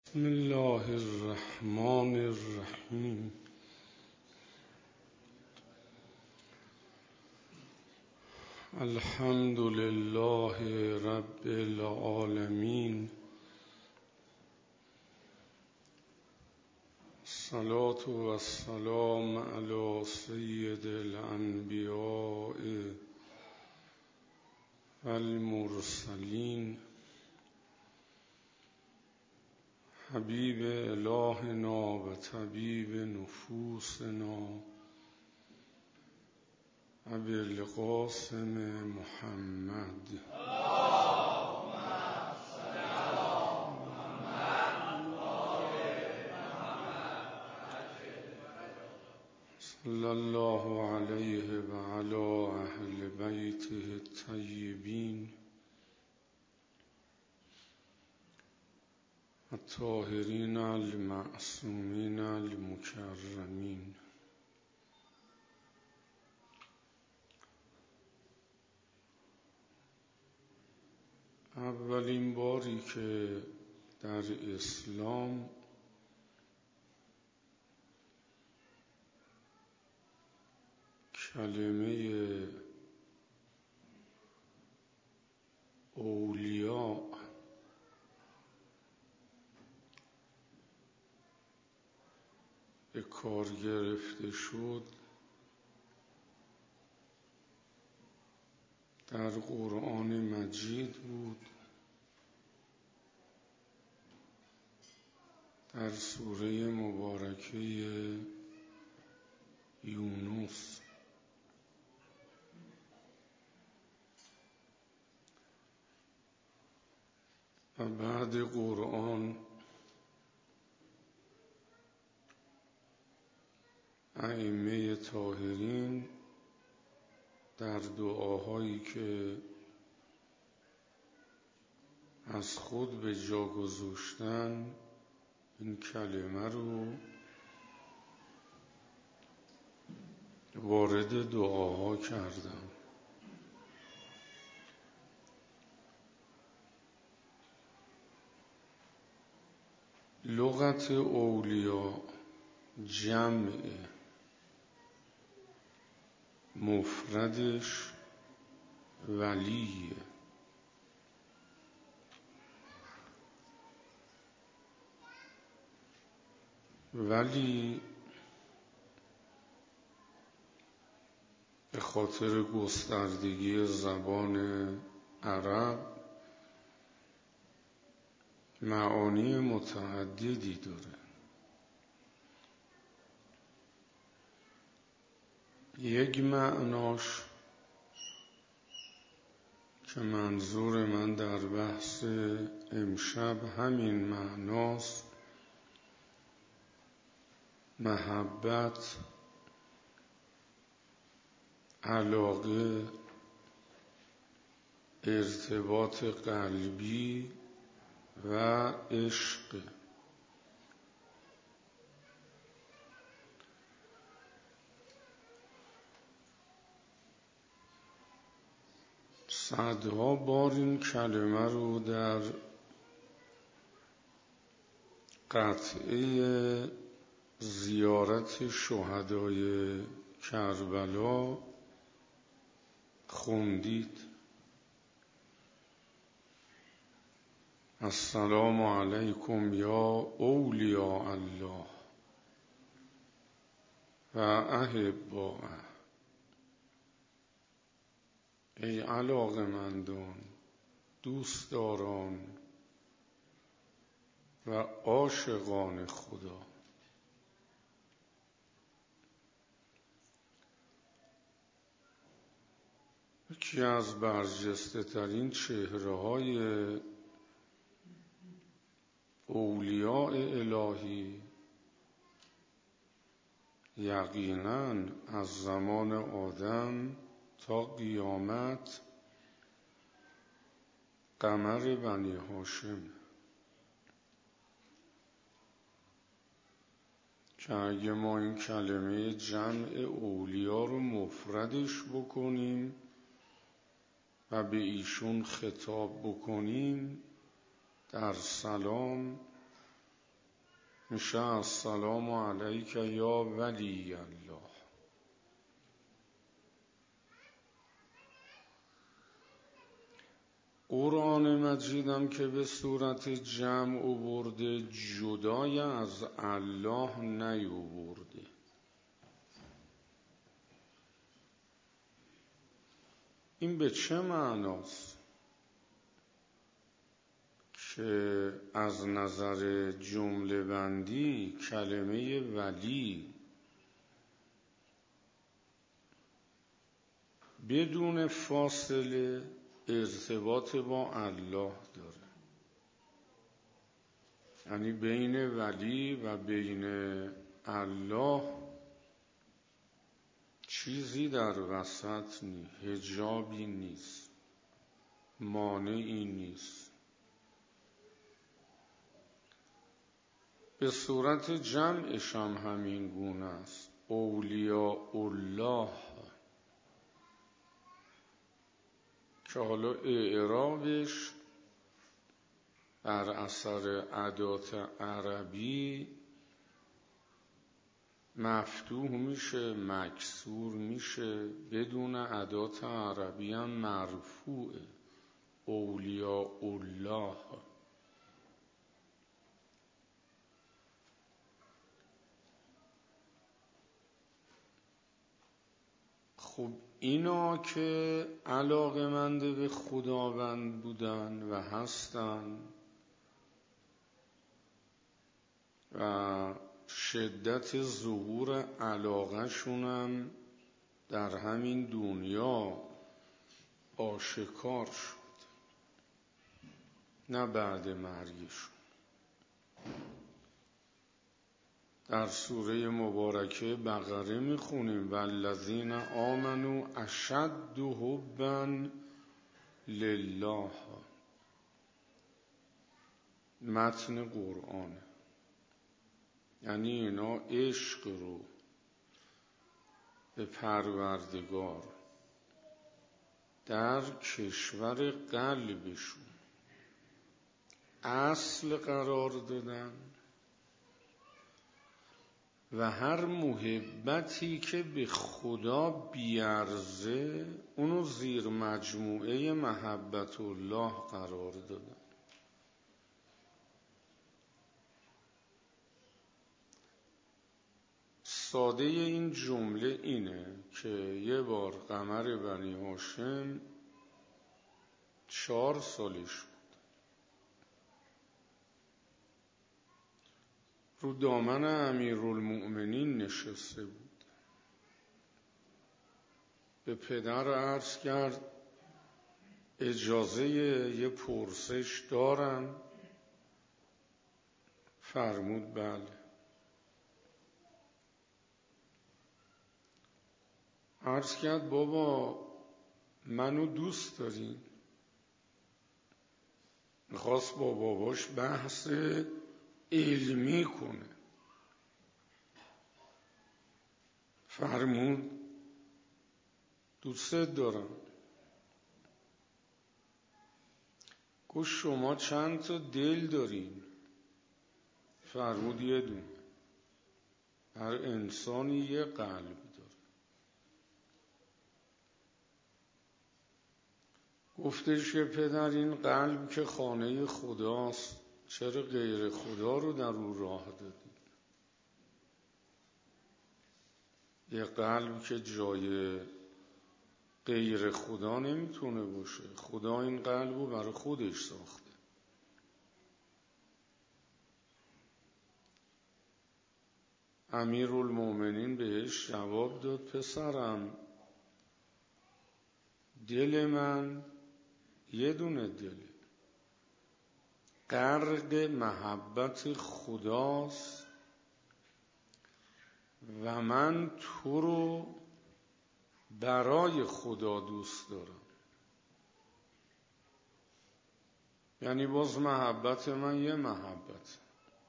بسم الله الرحمن الرحیم. الحمد لله رب العالمین. الصلاة والسلام علی سید الانبیاء والمرسلین، حبیب الهنا و طبیب نفوسنا ابی القاسم محمد. صلی الله علیه و علی اهل بیته الطیبین الطاهرین المعصومین المکرمین. اولین باری که در اسلام کلمه اولیاء به کار گرفته شد در قرآن مجید بود، در سوره مبارکه یونس. و بعد قرآن ائمه طاهرین در دعاهایی که از خود به جا گذاشتن این کلمه رو وارد دعاها کردن. لغت اولیاء جمع، مفردش ولیه. ولی به خاطر گستردگی زبان عرب معانی متعددی داره. یک معناش که منظور من در بحث امشب همین معناست، محبت، علاقه، ارتباط قلبی و عشق. صدها بار این کلمه رو در قطعه زیارت شهدای کربلا خوندید. السلام علیکم یا اولیاء الله و احباءه. ای علاقه‌مندان، دوستداران و عاشقان خدا. یکی از برجسته ترین چهره های اولیاء الهی یقیناً از زمان آدم تا قیامت قمر بنی هاشم، که اگه ما این کلمه جمع اولیا رو مفردش بکنیم و به ایشون خطاب بکنیم در سلام، میشه السلام علیک یا ولی الله. قرآن مجیدم که به صورت جمع آورده جدای از الله نیاورده. این به چه معناست؟ که از نظر جمله بندی کلمه ولی بدون فاصله ارتباط با الله داره. یعنی بین ولی و بین الله چیزی در وسط نیست، حجابی نیست، مانعی نیست. به صورت جمعش هم همین گونه است. اولیاء الله که حالا اعرابش بر اثر ادات عربی مفتوح میشه، مکسور میشه، بدون ادات عربی هم مرفوعه. اولیاء الله. خب اینا که علاقه‌مند به خداوند بودن و هستن و شدت ظهور علاقه‌شونم در همین دنیا آشکار شد، نه بعد مرگشون. در سوره مبارکه بقره میخونیم والذین آمنوا اشد حبا لله. متن قرآن یعنی اینا عشق رو به پروردگار در کشور قلبشون اصل قرار دادن و هر محبتی که به خدا بیارزه اونو زیر مجموعه محبت الله قرار دادن. ساده این جمله اینه که یه بار قمر بنی هاشم 4 سالش بود، رو دامن امیرالمؤمنین نشسته بود. به پدر عرض کرد اجازه یه پرسش دارم؟ فرمود بله. عرض کرد بابا منو دوست دارین؟ میخواست با باباش بحث علمی کنه. فرمود دوستت دارم. گفت شما چند تا دل دارین؟ فرمود یه دونه. هر انسانی یه قلب داره. گفتش که پدر این قلب که خانه خداست چرا غیر خدا رو در او راه دادی؟ یه قلب که جای غیر خدا نمیتونه باشه. خدا این قلب رو برای خودش ساخته. امیرالمؤمنین بهش جواب داد پسرم دل من یه دونه دله، غرق محبت خداست و من تو رو برای خدا دوست دارم. یعنی باز محبت من یه محبت،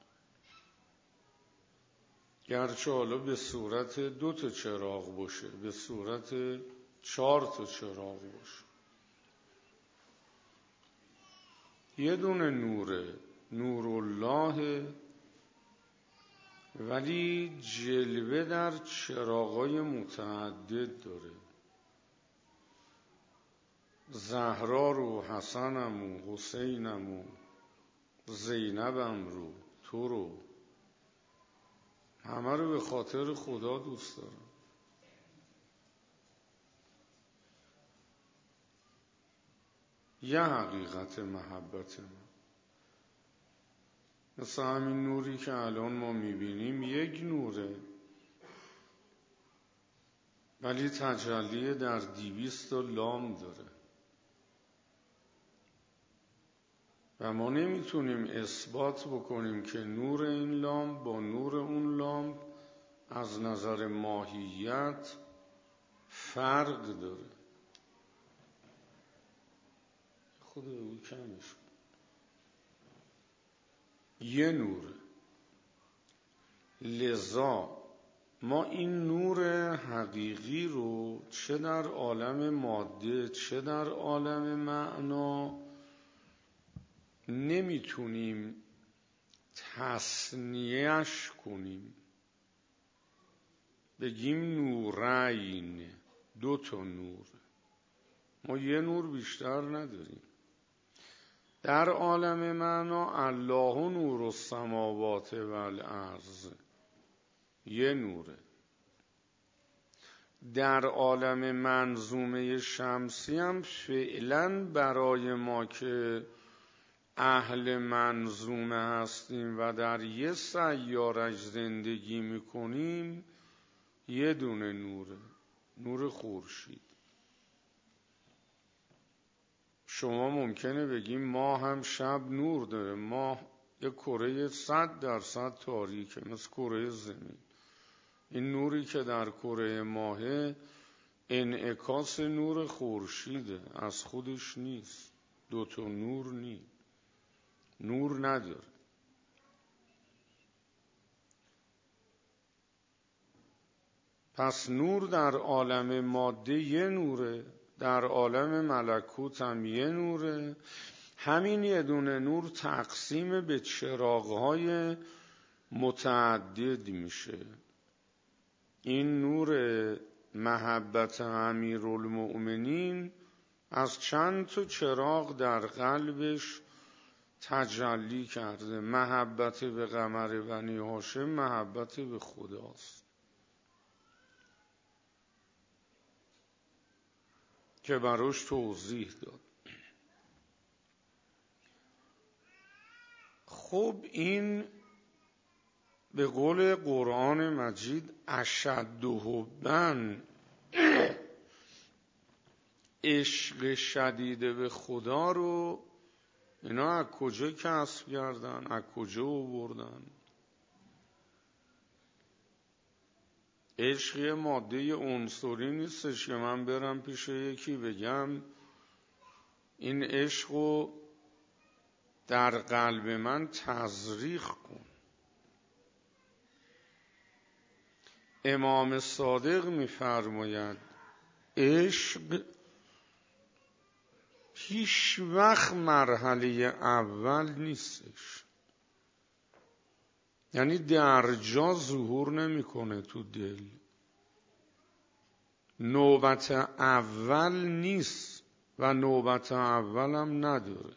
گرچه حالا به صورت 2 تا چراغ باشه، به صورت 4 تا چراغ باشه. یه دونه نوره، نور الله ولی جلوه در چراغای متعدد داره. زهرا رو، حسنم و حسینم و زینبم رو، تو رو، همه رو به خاطر خدا دوست دارم. یه حقیقت محبت من، مثل همین نوری که الان ما میبینیم یک نوره، ولی تجلی در 200 لام داره و ما نمیتونیم اثبات بکنیم که نور این لام با نور اون لام از نظر ماهیت فرق داره. خود او کمش یه نوره. لذا ما این نور حقیقی رو چه در عالم ماده چه در عالم معنا نمیتونیم تصنیه‌اش کنیم، بگیم نورین، 2 نور. ما یه نور بیشتر نداریم. در عالم معنا الله نور السماوات و الارض، یه نوره. در عالم منظومه شمسی هم فعلا برای ما که اهل منظومه هستیم و در یه سیارش زندگی میکنیم یه دونه نوره، نور خورشید. شما ممکنه بگیم ماه هم شب نور داره. ماه یه کره 100% تاریکه، مثل کره زمین. این نوری که در کره ماهه انعکاس نور خورشیده، از خودش نیست. 2 نور نیست، نور نداره. پس نور در عالم ماده یه نوره، در عالم ملکوت هم یه نوره. همین یه دونه نور تقسیم به چراغ‌های متعدد میشه. این نور محبت امیرالمؤمنین از چند تا چراغ در قلبش تجلی کرده. محبت به قمر بنی هاشم محبت به خداست که براش توضیح داد. خب این به قول قرآن مجید اشد حبا، عشق شدید به خدا رو اینا از کجا کسب کردن، از کجا آوردن؟ عشق یه ماده عنصری نیستش که من برم پیش یکی بگم این عشقو در قلب من تزریق کن. امام صادق می‌فرماید عشق هیچ وقت مرحله اول نیستش، یعنی در جا ظهور نمی‌کنه تو دل، نوبت اول نیست و نوبت اول هم نداره.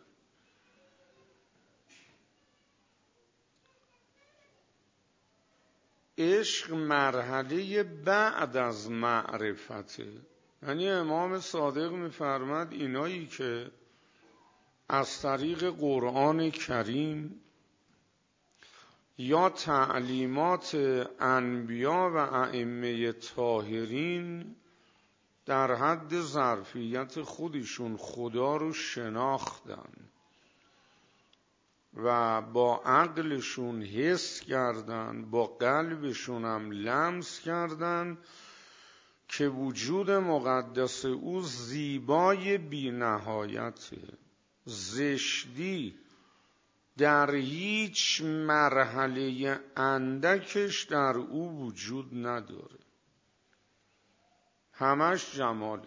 عشق مرحله بعد از معرفته. یعنی امام صادق می‌فرماد اینایی که از طریق قرآن کریم یا تعلیمات انبیا و ائمه طاهرین در حد ظرفیت خودشون خدا رو شناختن و با عقلشون حس کردن، با قلبشون هم لمس کردن که وجود مقدس او زیبای بی نهایته. زشتی در هیچ مرحله اندکش در او وجود نداره، همش جماله.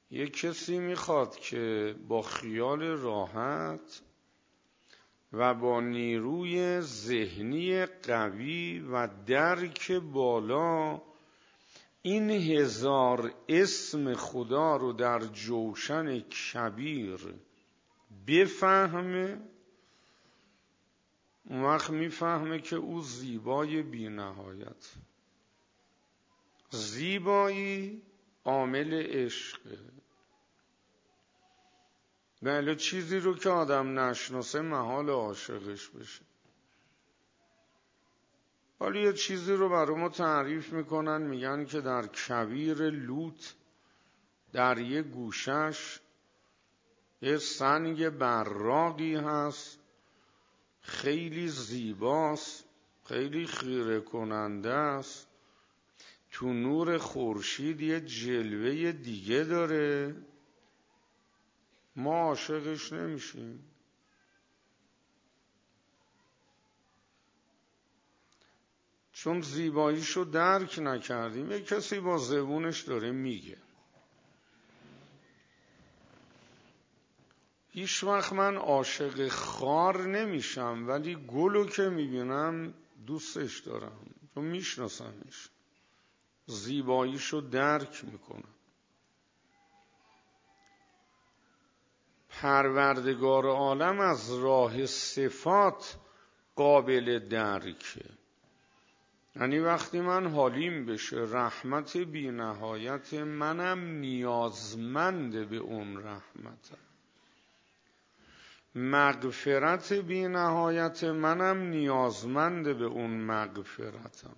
یک کسی میخواد که با خیال راحت و با نیروی ذهنی قوی و درک بالا این 1000 اسم خدا رو در جوشن کبیر بفهمه، اون وقت میفهمه که او زیبای بی نهایت. زیبایی عامل عشقه. بله، چیزی رو که آدم نشناسه محال عاشقش بشه. حالا یه چیزی رو برای ما تعریف میکنن، میگن که در کویر لوط در یه گوشش یه سنگ براقی هست، خیلی زیباست، خیلی خیره کننده است، تو نور خورشید یه جلوه دیگه داره، ما عاشقش نمیشیم. چون زیباییشو درک نکردیم. یه کسی با زبونش داره میگه. هیچ وقت من عاشق خار نمیشم، ولی گلو که میبینم دوستش دارم، چون میشناسمش، زیباییشو درک میکنم. پروردگار عالم از راه صفات قابل درکه. یعنی وقتی من حالیم بشه رحمت بی نهایت، منم نیازمند به اون رحمتم. مغفرت بی نهایت، منم نیازمند به اون مغفرتم.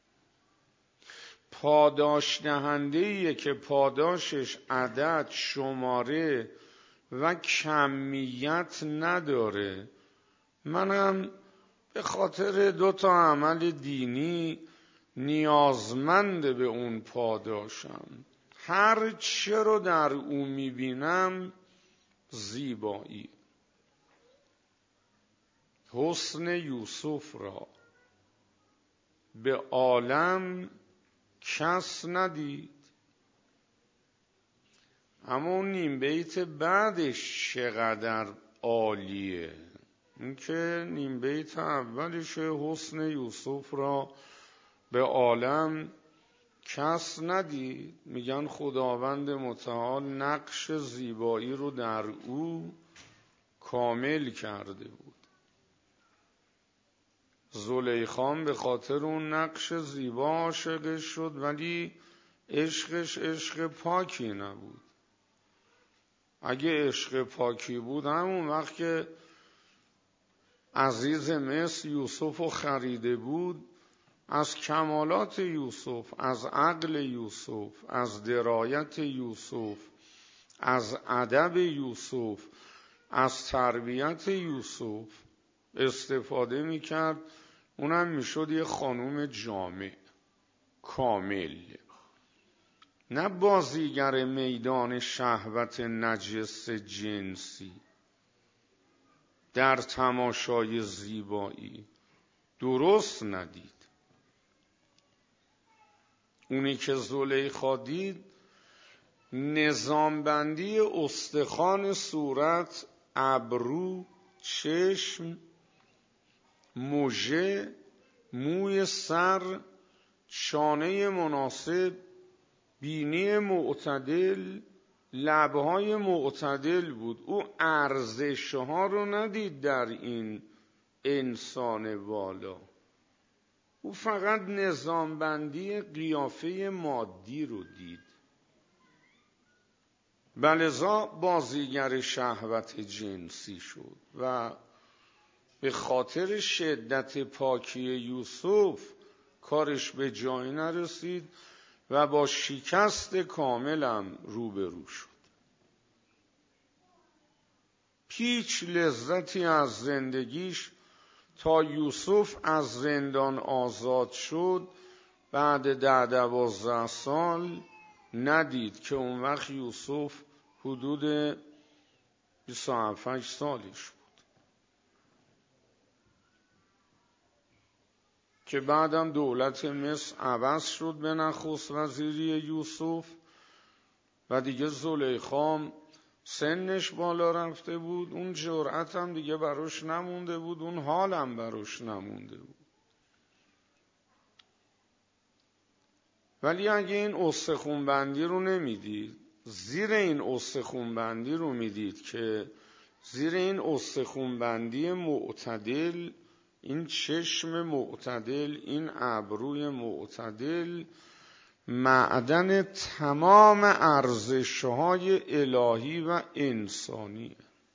پاداش دهنده‌ایه که پاداشش عدد، شماره و کمیت نداره، منم به خاطر 2 عمل دینی نیازمند به اون پاداشم. هر چه رو در او میبینم زیبایی. حسن یوسف را به عالم کس ندید. اما اون نیم بیت بعدش چقدر عالیه. این که نیم بیت اولشه، حسن یوسف را به عالم کس ندید. میگن خداوند متعال نقش زیبایی رو در او کامل کرده بود. زلیخا به خاطر اون نقش زیبا عاشقش شد، ولی عشقش عشق پاکی نبود. اگه عشق پاکی بود، همون وقت که عزیز مصر یوسف رو خریده بود، از کمالات یوسف، از عقل یوسف، از درایت یوسف، از ادب یوسف، از تربیت یوسف استفاده میکرد. اونم میشد یه خانوم جامع کامل، نه بازیگر میدان شهوت نجس جنسی در تماشای زیبایی. درست ندید. اونی که زلیخا دید، نظامبندی استخوان صورت، ابرو، چشم، مژه، موی سر، شانه مناسب، بینی معتدل، لبهای معتدل بود. او ارزش‌ها رو ندید در این انسان والا. او فقط نظامبندی قیافه مادی رو دید. بلذا بازیگر شهوت جنسی شد و به خاطر شدت پاکی یوسف کارش به جایی نرسید و با شکست کاملم روبرو شد. هیچ لذتی از زندگیش تا یوسف از زندان آزاد شد بعد 10-12 سال ندید، که اون وقت یوسف حدود 27 سالش بود، که بعدم دولت مصر عوض شد به نخست وزیری یوسف و دیگه زلیخا سنش بالا رفته بود، اون جرأت هم دیگه براش نمونده بود، اون حال هم براش نمونده بود. ولی اگه این استخون بندی رو نمیدید، زیر این استخون بندی رو میدید که زیر این استخون بندی معتدل، این چشم معتدل، این ابروی معتدل، معدن تمام ارزش‌های الهی و انسانیه.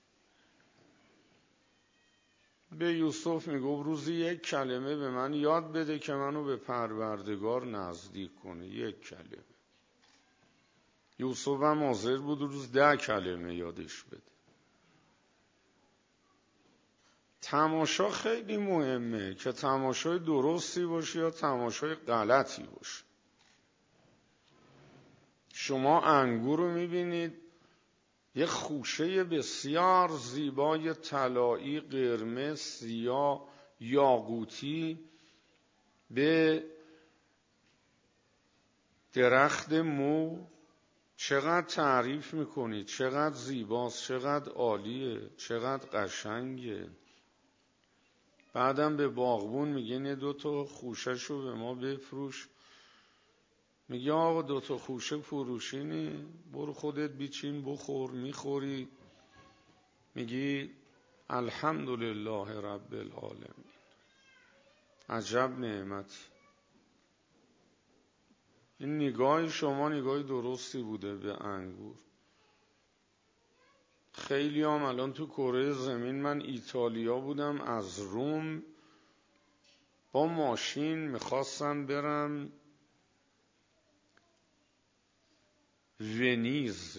به یوسف میگفت روزی یک کلمه به من یاد بده که منو به پروردگار نزدیک کنه، یک کلمه. یوسف هم حاضر بود روز 10 کلمه یادش بده. تماشا خیلی مهمه که تماشای درستی باشه یا تماشای غلطی باشه. شما انگور رو میبینید، یه خوشه بسیار زیبای طلایی، قرمز، سیاه، یاقوتی به درخت مو، چقدر تعریف میکنید، چقدر زیباست، چقدر عالیه، چقدر قشنگه. بعدم به باغبون میگن یه 2 تا خوشه‌شو به ما بفروش. میگه آقا 2 تا خوشه فروشینی، برو خودت بیچین بخور. میخوری میگی الحمدلله رب العالمین، عجب نعمتی. این نگاه شما نگاه درستی بوده به انگور. خیلی هم الان تو کره زمین، من ایتالیا بودم، از روم با ماشین میخواستم برم ونیز،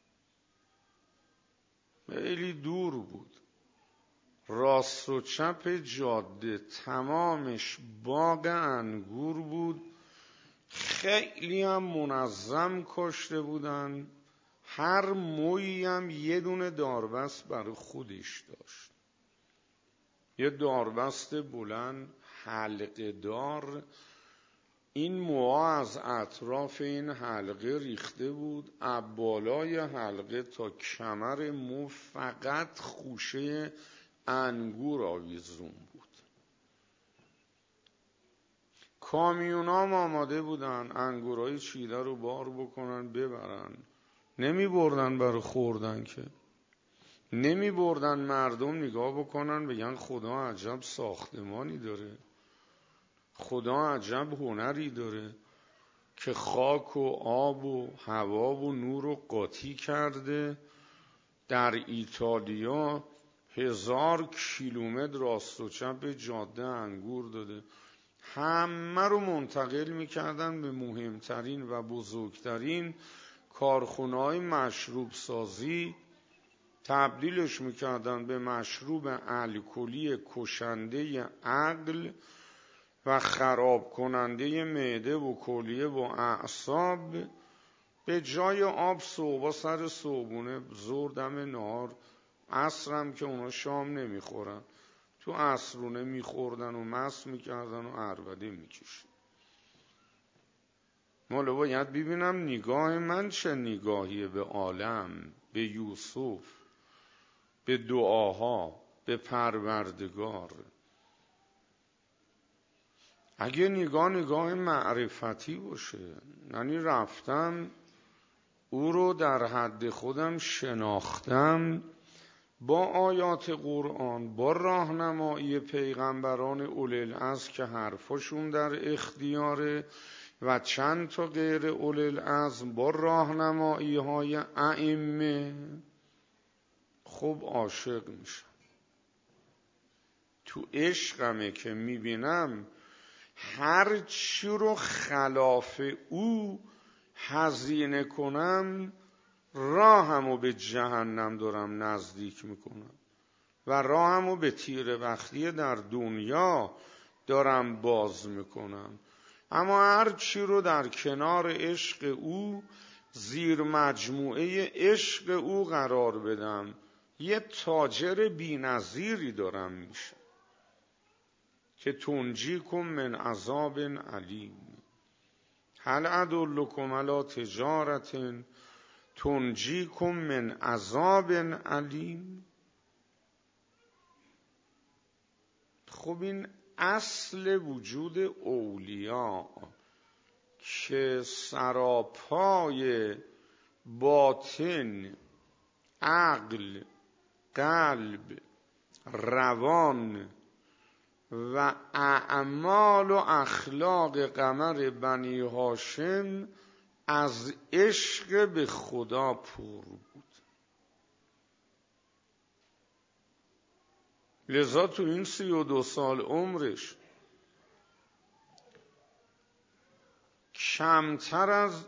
خیلی دور بود، راست و چپ جاده تمامش باغ انگور بود، خیلی هم منظم کاشته بودن، هر مویی هم یه دونه داربست برای خودش داشت، یه داربست بلند حلقه دار. این موها از اطراف این حلقه ریخته بود، از بالای حلقه تا کمر مو فقط خوشه انگور آویزون بود. کامیونا هم آماده بودن انگورای چیده رو بار بکنن ببرن، نمی بردن برای خوردن که، نمی بردن مردم نگاه بکنن بگن خدا عجب ساختمانی داره، خدا عجب هنری داره که خاک و آب و هوا و نور و قاطی کرده. در ایتالیا 1000 کیلومتر راست و چپ جاده انگور داده، همه رو منتقل میکردن به مهمترین و بزرگترین کارخونه‌های مشروب سازی، تبدیلش میکردن به مشروب الکلی کشنده عقل و خراب کننده معده و کلیه و اعصاب. به جای آب صبح سر صبحونه، ظهر دم نهار، عصرم که اونا شام نمیخورن، تو عصرونه میخوردن و مست میکردن و عربده میکشن. مالا باید ببینم نگاه من چه نگاهیه به عالم، به یوسف، به دعاها، به پروردگار. اگه نگاه معرفتی باشه، یعنی رفتم او رو در حد خودم شناختم، با آیات قرآن، با راهنمایی پیغمبران اولوالعزم که حرفشون در اختیاره و چند تا غیر اولوالعزم با راهنمایی های ائمه، خوب عاشق میشم. تو عشقمه که میبینم هر چی رو خلاف او هزینه کنم، راهمو به جهنم دارم نزدیک میکنم و راهمو به تیره بختی در دنیا دارم باز میکنم. اما هر چی رو در کنار عشق او، زیر مجموعه عشق او قرار بدم، یه تاجر بی‌نظیری دارم میشم که تنجیکم من عذاب علیم. هل ادلکم علی تجارة تنجیکم من عذاب علیم. خب این اصل وجود اولیا که سراپای باطن، عقل، قلب، روان و اعمال و اخلاق قمر بنی هاشم از عشق به خدا پر بود. لذا تو این 32 سال عمرش کمتر از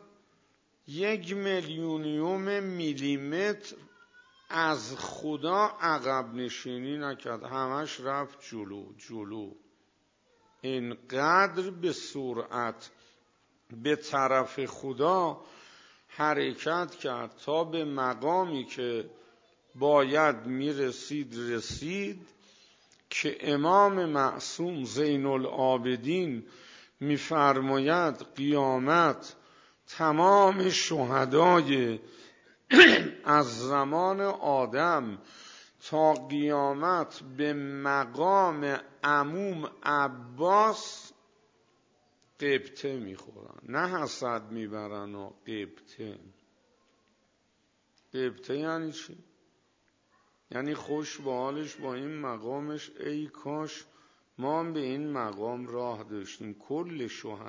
1,000,000 میلیمتر از خدا عقب نشینی نکرد، همش رفت جلو. اینقدر به سرعت به طرف خدا حرکت کرد تا به مقامی که باید رسید که امام معصوم زین العابدین می‌فرماید قیامت تمام شهدای از زمان آدم تا قیامت به مقام عموم عباس قبطه میخورن، نه حسد میبرن و قبطه یعنی چی؟ یعنی خوش به حالش با این مقامش، ای کاش ما هم به این مقام راه داشتیم. کل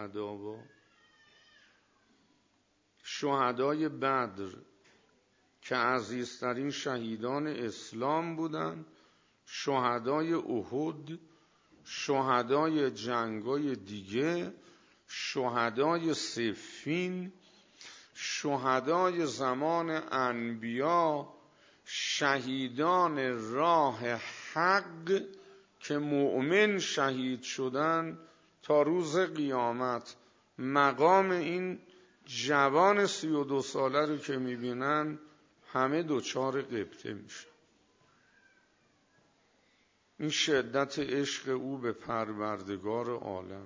شهدای بدر که عزیزترین شهیدان اسلام بودن، شهدای احد، شهدای جنگای دیگه، شهدای صفین، شهدای زمان انبیا، شهیدان راه حق که مؤمن شهید شدن، تا روز قیامت مقام این جوان 32 ساله رو که میبینن همه دوچار قبطه میشن. این شدت عشق او به پروردگار عالم،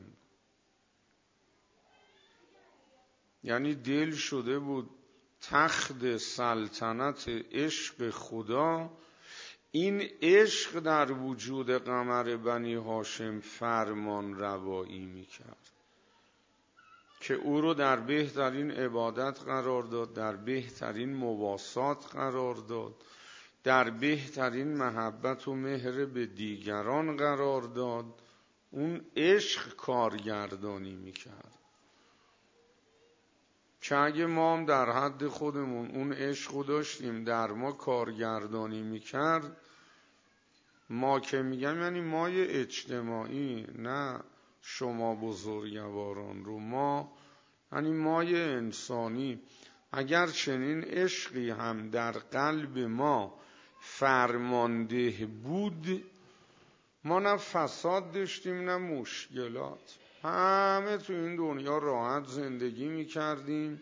یعنی دل شده بود تخت سلطنت عشق خدا. این عشق در وجود قمر بنی هاشم فرمان روایی میکرد که او رو در بهترین عبادت قرار داد، در بهترین مواسات قرار داد، در بهترین محبت و مهر به دیگران قرار داد. اون عشق کارگردانی میکرد که اگه ما هم در حد خودمون اون عشق رو داشتیم در ما کارگردانی میکرد، ما که میگم یعنی مای اجتماعی، نه شما بزرگواران رو، ما یعنی مای انسانی، اگر چنین عشقی هم در قلب ما فرمانده بود، ما نه فساد داشتیم نه مشکلات، همه تو این دنیا راحت زندگی میکردیم،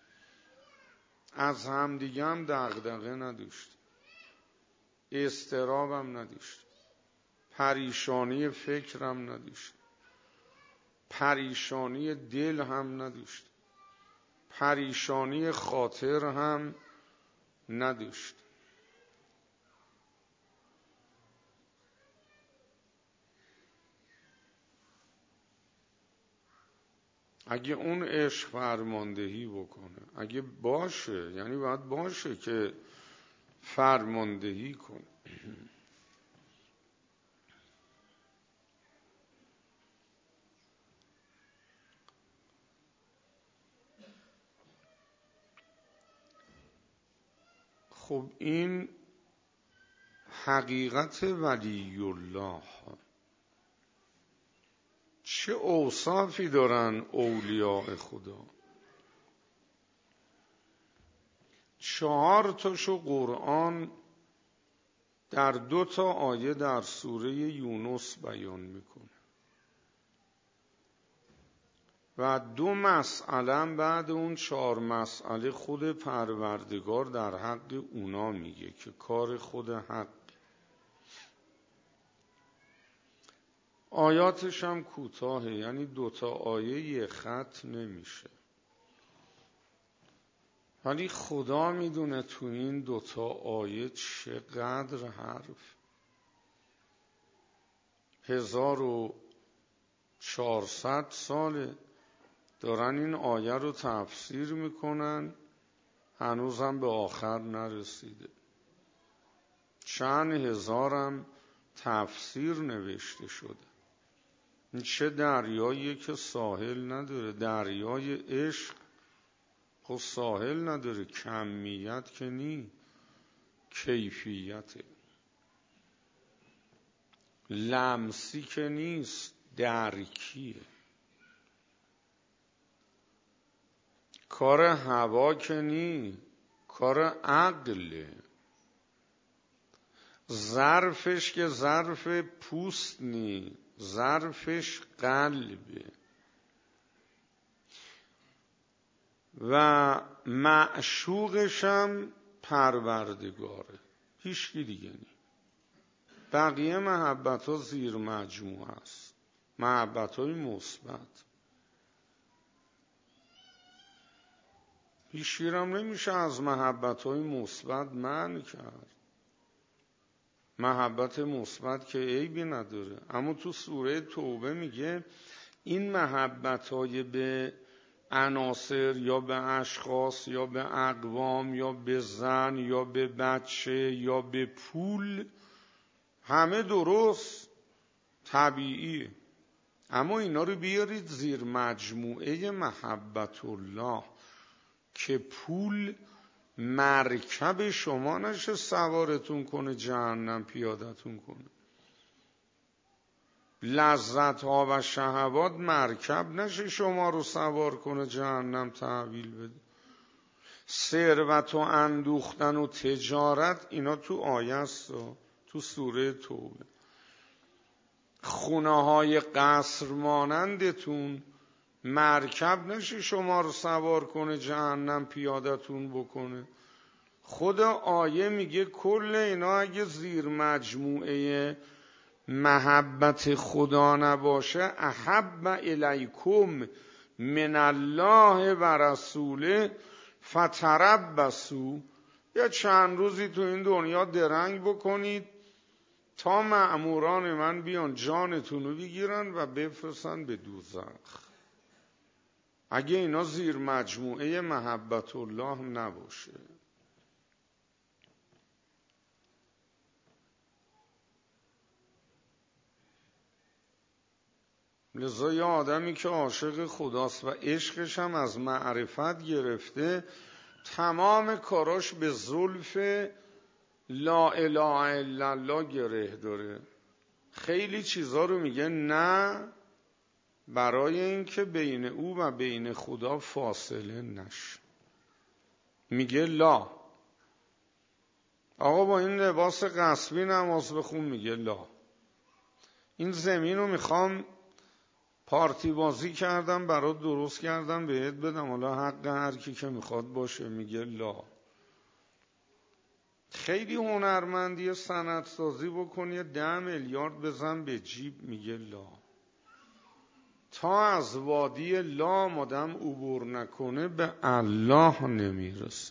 از همدیگه هم دغدغه نداشتیم، اضطراب هم نداشتیم، پریشانی فکر هم نداشتیم، پریشانی دل هم نداشتیم، پریشانی خاطر هم نداشتیم. اگه اون عشق فرماندهی بکنه، اگه باشه، یعنی باید باشه که فرماندهی کنه. خب این حقیقت ولی الله. چه اوصافی دارن اولیاء خدا؟ 4 تاشو قرآن در 2 تا آیه در سوره یونس بیان میکنه و 2 مسئله بعد اون 4 مسئله خود پروردگار در حق اونا میگه که کار خود حق. آیاتش هم کوتاهه، یعنی 2 تا آیه یه خط نمیشه. ولی خدا میدونه تو این دوتا آیه چقدر حرف. 1400 ساله دارن این آیه رو تفسیر میکنن، هنوزم به آخر نرسیده. چند هزارم تفسیر نوشته شده. این چه دریاییه که ساحل نداره. دریای عشق خب ساحل نداره، کمیت که نی، کیفیته. لمسی که نیست، درکیه. کار هوا که نی، کار عقله. ظرفش که ظرف پوست نی، ظرفش قلبه. و معشوقش هم پروردگاره، هیچکی دیگه نی. بقیه محبت ها زیر مجموعه است، محبت های مثبت. هیچکی هم نمیشه از محبت های مثبت منع کرد. محبت مثبت که عیبی نداره. اما تو سوره توبه میگه این محبت های به عناصر یا به اشخاص یا به اقوام یا به زن یا به بچه یا به پول همه درست، طبیعیه. اما اینا رو بیارید زیر مجموعه محبت الله که پول مرکب شما نشه سوارتون کنه جهنم پیادتون کنه. لذت ها و شهوات مرکب نشه شما رو سوار کنه جهنم تحویل بده. ثروت و اندوختن و تجارت اینا تو آیه است، تو سوره توبه. خونه های قصر مانندتون مرکب نشه شما رو سوار کنه جهنم پیادتون بکنه. خود آیه میگه کل اینا اگه زیر مجموعه محبت خدا نباشه، احب الیکم من الله و رسوله فتربصوا، یا چند روزی تو این دنیا درنگ بکنید تا مأموران من بیان جانتون رو بگیرن و بفرستن به دوزخ. اگه اینا زیر مجموعه محبت الله نباشه. لذا یه آدمی که عاشق خداست و عشقش هم از معرفت گرفته، تمام کاراش به زلف لا اله الا الله گره داره. خیلی چیزا رو میگه نه، برای اینکه بین او و بین خدا فاصله نشه. میگه لا. آقا با این لباس غصبی نماز بخون، میگه لا. این زمین رو میخوام پارتی بازی کردم برات درست کردم بهت بدم، حالا حق هر کی که میخواد باشه، میگه لا. خیلی هنرمندی صنعت سازی بکنی 10 میلیارد بزن به جیب، میگه لا. تا از وادی لا مادم عبور نکنه به الله نمیرسه.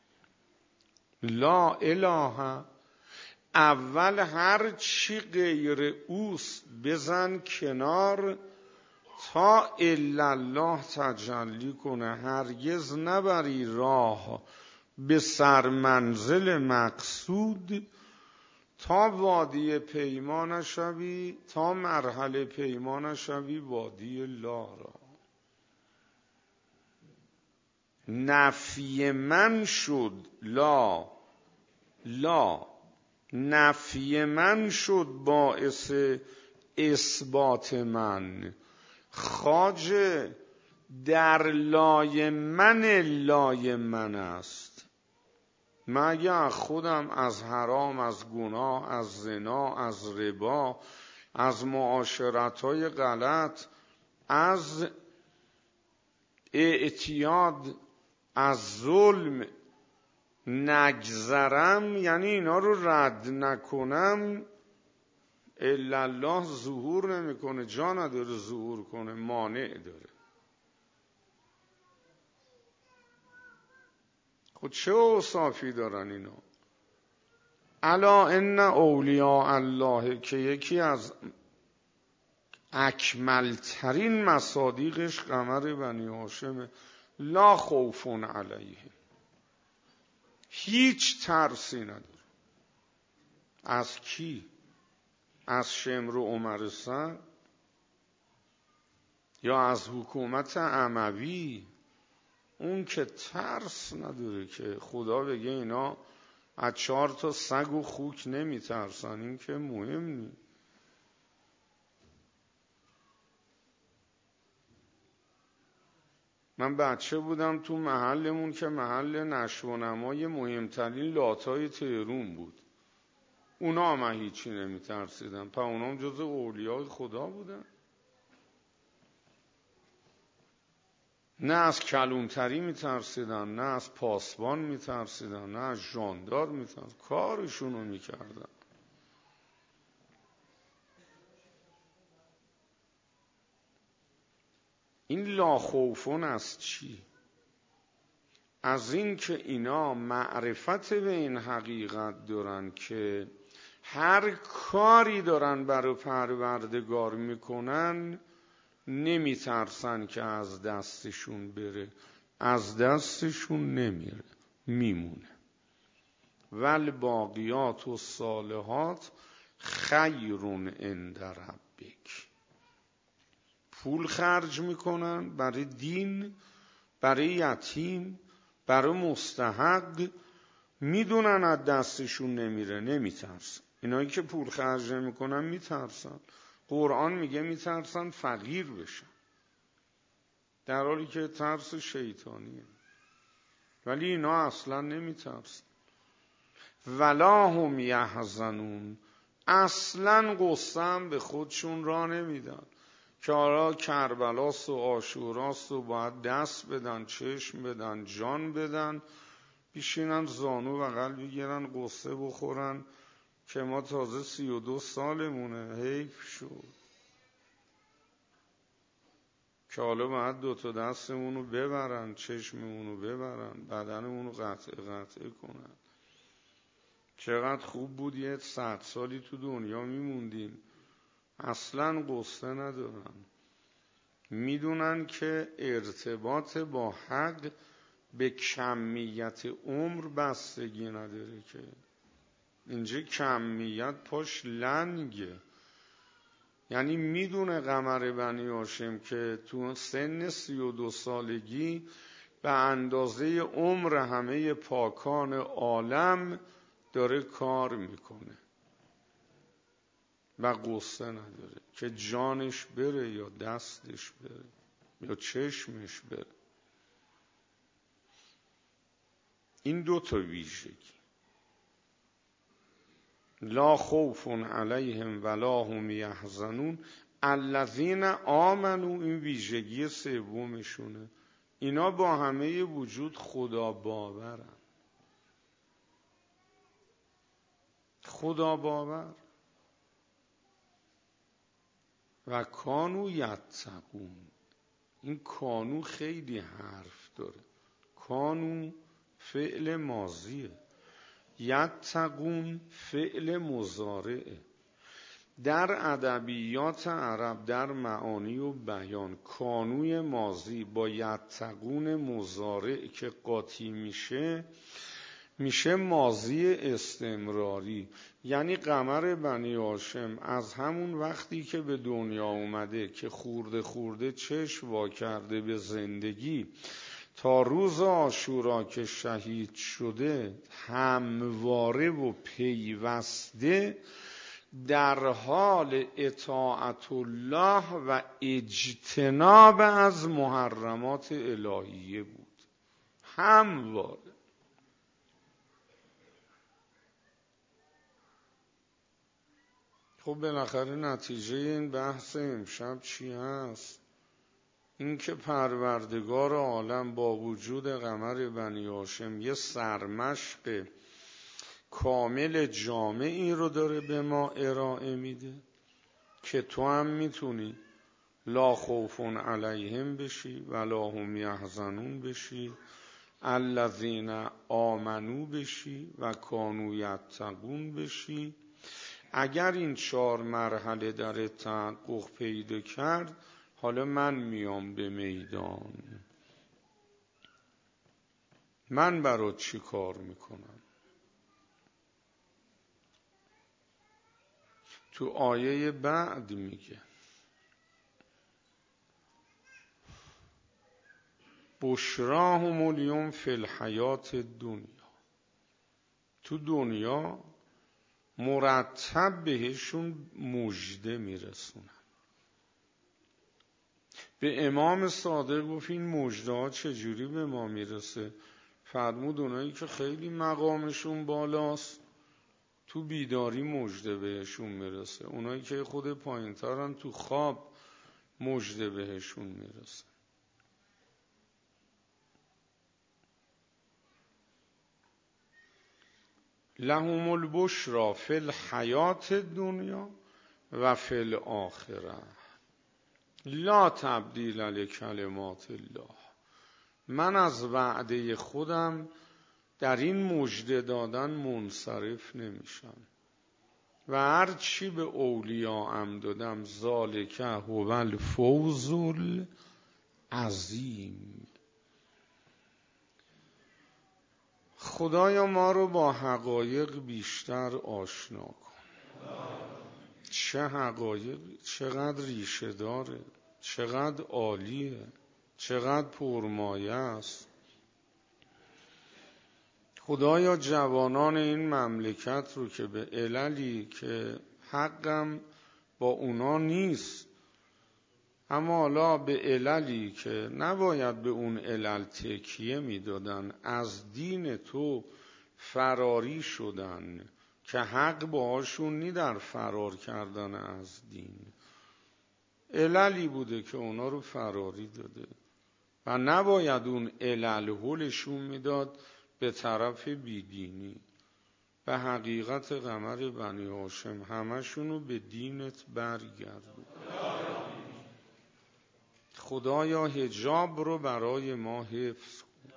لا اله، اول هر چی غیر اوست بزن کنار تا الا الله تجلی کنه. هرگز نبری راه به سرمنزل مقصود تا وادی پیمان شوی، تا مرحله پیمان شوی وادی لا را. نفی من شد لا، لا نفی من شد باعث اثبات من. خواجه در لای من لای من است. من اگه از خودم از حرام، از گناه، از زنا، از ربا، از معاشرت‌های غلط، از اعتیاد، از ظلم نگذرم، یعنی اینا رو رد نکنم، الا الله ظهور نمیکنه، جا نداره ظهور کنه، مانع داره. خود چه اوصافی دارن اینا؟ الا ان اولیاء الله، که یکی از اکملترین مصادیقش قمر بنی هاشمه، لا خوف علیهم، هیچ ترسی نداره. از کی؟ از شمر و عمر سعد یا از حکومت اموی؟ اون که ترس نداره که خدا بگه اینا از 4 تا سگ و خوک نمی ترسن، این که مهم نی. من بچه بودم تو محلمون که محل نشو و نمای مهمترین لاتای تهرون بود، اونا هم هیچی نمی ترسیدن، پس اونا هم جز اولیای خدا بودن. نه از کلونتری می ترسیدن، نه از پاسبان می ترسیدن، نه از ژاندار می ترسیدن، کارشونو می کردن. این لاخوفون از چی؟ از این که اینا معرفت به این حقیقت دارن که هر کاری دارن برای پروردگار میکنن نمی ترسن که از دستشون بره، از دستشون نمیره، میمونه. والباقیات الصالحات خیر عند ربک. پول خرج میکنن برای دین، برای یتیم، برای مستحق، میدونن از دستشون نمیره، نمیترسن. اینایی که پول خرج نمیکنن میترسن. قرآن میگه میترسن فقیر بشن، در حالی که ترس شیطانیه. ولی اینا اصلا نمیترسن. ولا هم یحزنون، اصلا قصه هم به خودشون را نمیدن که حالا کربلاست و عاشوراست و باید دست بدن، چشم بدن، جان بدن، بیشینن زانو بغل بگیرن قصه بخورن که ما تازه 32 سالمونه، حیف شد که حالا باید 2 تا دستمونو ببرن، چشممونو ببرن، بدنمونو قطعه کنن. چقدر خوب بود یه 100 سالی تو دنیا میموندیم. اصلا قصه ندارن، میدونن که ارتباط با حق به کمیت عمر بستگی نداره، که اینجا کمیت پاش لنگه. یعنی میدونه قمر بنی هاشم که تو سن 32 سالگی به اندازه عمر همه پاکان عالم داره کار میکنه و قصه نداره که جانش بره یا دستش بره یا چشمش بره. این 2 تا ویژگی، لا خوف علیهم ولا هم یحزنون الذین آمنوا، این ویژگی سومشونه. اینا با همه وجود خدا باورن، خدا باور. و کانو یتقون، این کانو خیلی حرف داره. کانو فعل ماضیه، یتقون فعل مضارعه. در ادبیات عرب در معانی و بیان کانوی ماضی با یتقون مضارع که قاطی میشه ماضی استمراری. یعنی قمر بنی هاشم از همون وقتی که به دنیا اومده که خورده خورده چشم وا کرده به زندگی تا روز عاشورا که شهید شده، همواره و پیوسته در حال اطاعت الله و اجتناب از محرمات الهیه بود، همواره. خب بالاخره نتیجه این بحث امشب چی هست؟ این که پروردگار عالم با وجود قمر بنی هاشم یه سرمشق کامل جامعی رو داره به ما ارائه میده که تو هم میتونی لا خوف علیهم بشی ولا هم یحزنون بشی، الذین آمنو بشی و کانوا یتقون بشی. اگر این 4 مرحله در تحقق پیدا کرد، حالا من میام به میدان. من برات چی کار میکنم؟ تو آیه بعد میگه بشراهم الیوم فی الحیات الدنیا. تو دنیا مرتب بهشون مژده میرسونن. به امام صادق گفت این مژده ها چجوری به ما میرسه؟ فرمود اونایی که خیلی مقامشون بالاست تو بیداری مژده بهشون میرسه، اونایی که خود پایین‌ترن تو خواب مژده بهشون میرسه. لهم البشرا فی الحیات الدنیا و فی الاخره لا تبدیل لکلمات الله. من از وعده خودم در این مژده دادن منصرف نمیشم و هر چی به اولیاءم دادم ذالک هو الفوز العظیم. خدایا ما رو با حقایق بیشتر آشنا کن. چه حقایق، چقدر ریشه داره، چقدر عالیه، چقدر پرمایه است. خدایا جوانان این مملکت رو که به عللی که حقم با اونا نیست، اما حالا به عللی که نباید به اون علل تکیه میدادن، از دین تو فراری شدن که حق باهاشون نی در فرار کردن از دین. عللی بوده که اونا رو فراری داده و نباید اون علل هلشون میداد به طرف بیدینی. به حقیقت قمر بنی هاشم همشونو به دینت برگردون. خدایا حجاب رو برای ما حفظ کن.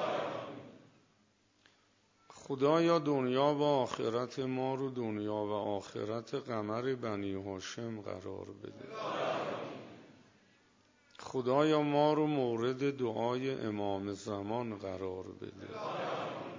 خدایا دنیا و آخرت ما رو دنیا و آخرت قمر بنی هاشم قرار بده. خدایا ما رو مورد دعای امام زمان قرار بده.